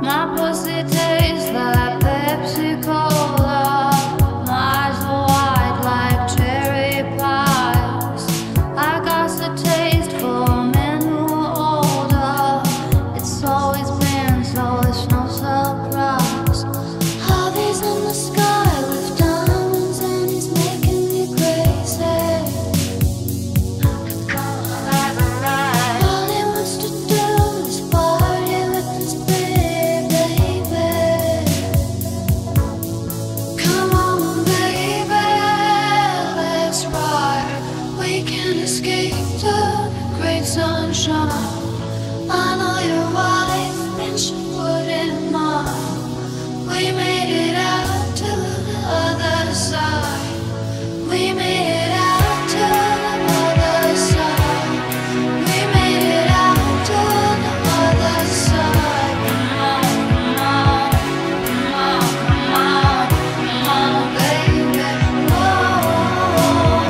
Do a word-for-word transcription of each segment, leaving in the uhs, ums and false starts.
My pussy tastes like Pepsi Cola. My eyes are wide like cherry pies. I got the taste for men who are older. It's always been so, it's no surprise. Harvey's in the sky with diamonds and he's making me crazy. All he wants to do is party with his big baby. Come on, baby, let's ride. We can escape the great sunshine. I know your wife and she wouldn't mind. We made it out to the other side. We made it out to the other side. We made it out to the other side. Come on, come on, come on, come on, baby. Oh,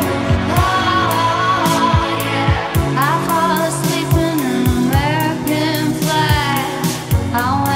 oh, yeah. I fall asleep in an American flag. I